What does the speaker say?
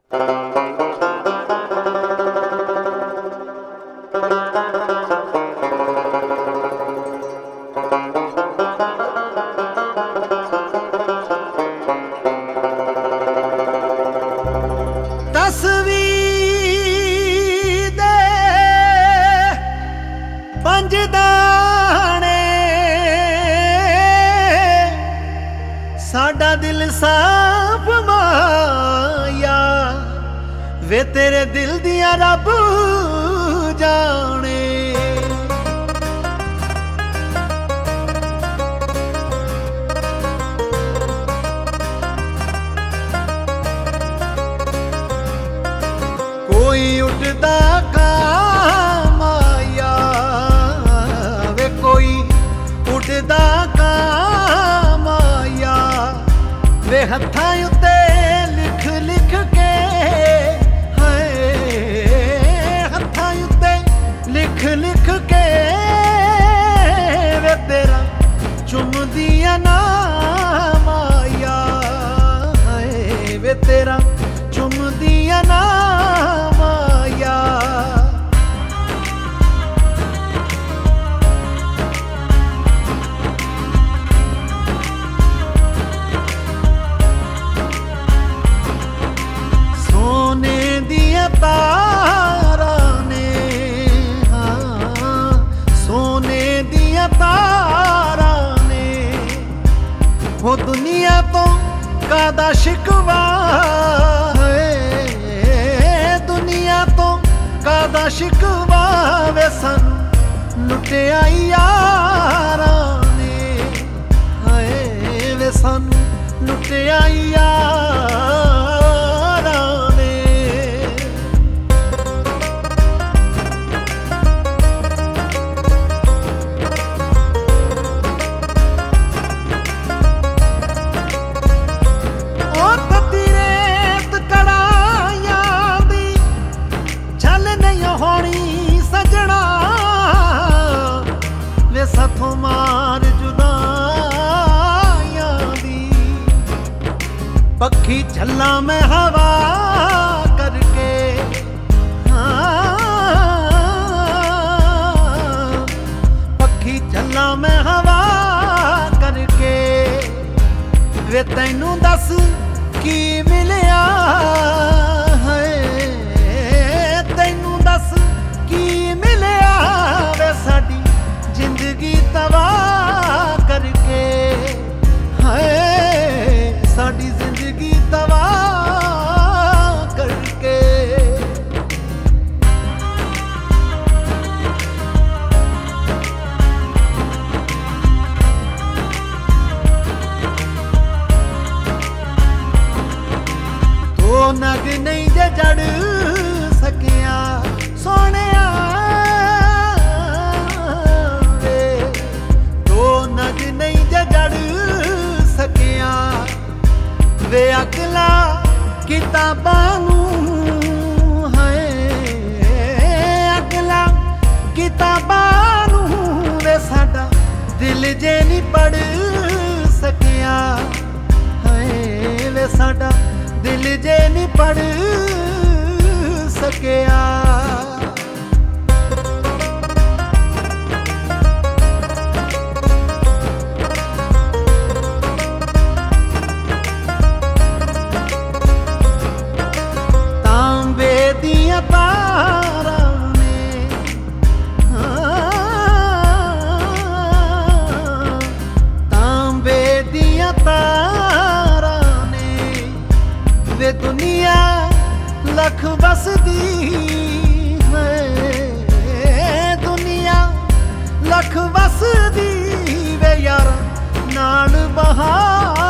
ਪੰਜ ਦਾਣੇ ਸਾਡਾ ਦਿਲ ਸਾਫ ਮਾਇਆ ਵੇ ਤੇਰੇ ਦਿਲ ਦੀਆਂ ਰੱਬ ਜਾਣੇ। ਕੋਈ ਉੱਡਦਾ ਉੱਡਦਾ ਕਾਮਾਇਆ ਵੇ ਹੱਥਾਂ ਉੱਤੇ ਲਿਖ ਲਿਖ ਕੇ ਹਾਏ ਹੱਥਾਂ ਉੱਤੇ ਲਿਖ ਲਿਖ ਕੇ ਵੇ ਤੇਰਾ ਚੁੰਮਦੀਆਂ ਨਾ ਮਾਇਆ ਹਾਏ ਵੇ ਤੇਰਾ ਚੁੰਮਦੀਆਂ ਨਾ ਮਾਇਆ। ਸੋਨੇ ਦੀਆਂ ਤਾਰਾਂ ਨੇ ਹਾਂ ਸੋਨੇ ਦੀਆਂ ਤਾਰਾਂ ਨੇ ਉਹ ਦੁਨੀਆ ਤੋਂ ਕਾਹਦਾ ਸ਼ਿਕਵਾ ਹੈ ਦੁਨੀਆ ਤੋਂ ਕਾਹਦਾ ਸ਼ਿਕਵਾ ਵੇ ਸਾਨੂੰ ਲੁੱਟਿਆ ਯਾਰਾਂ ਨੇ ਹਾਏ ਵੇ ਸਾਨੂੰ ਲੁੱਟਿਆ ਯਾਰਾਂ ਸਾਥੋਂ ਮਾਰ ਜੁਦਾਈਆਂ ਦੀ ਪੱਖੀ ਝੱਲਾਂ ਮੈਂ ਹਵਾ ਕਰਕੇ ਪੱਖੀ ਝੱਲਾਂ ਮੈਂ ਹਵਾ ਕਰਕੇ ਵੇ ਤੈਨੂੰ ਦੱਸ ਕੀ ਮਿਲਿਆ ਹੈ ਤੈਨੂੰ ਦੱਸ ਕੀ ਮਿਲਿਆ ਵੇ ਸਾਡੀ ਜ਼ਿੰਦਗੀ ਤਬਾਹ ਕਰਕੇ ਹਾਏ ਸਾਡੀ ਜ਼ਿੰਦਗੀ ਤਬਾਹ ਕਰਕੇ। ਦੋ ਨਗ ਨਹੀਂ ਜੇ ਜੜ ਸਕਿਆ ਸੋਹਣਿਆ ਨਹੀਂ ਜੇ ਜੜ ਸਕਿਆ ਵੇ ਅਕਲਾਂ ਕਿਤਾਬਾਂ ਨੂੰ ਹੈ ਅਕਲਾਂ ਕਿਤਾਬਾਂ ਨੂੰ ਵੇ ਸਾਡਾ ਦਿਲ ਜੇ ਨਹੀਂ ਪੜ ਸਕਿਆ ਹੈ ਵੇ ਸਾਡਾ ਦਿਲ ਜੇ ਨਹੀਂ ਪੜ ਸਕਿਆ। ਤਾਰਾਂ ਨੇ ਤਾਂਬੇ ਦੀਆਂ ਤਾਰਾਂ ਨੇ ਵੇ ਦੁਨੀਆ ਲੱਖ ਵਸਦੀ ਹੈ ਦੁਨੀਆ ਲੱਖ ਵਸਦੀ ਵੇ ਯਾਰ ਨਾਲ ਬਹਾ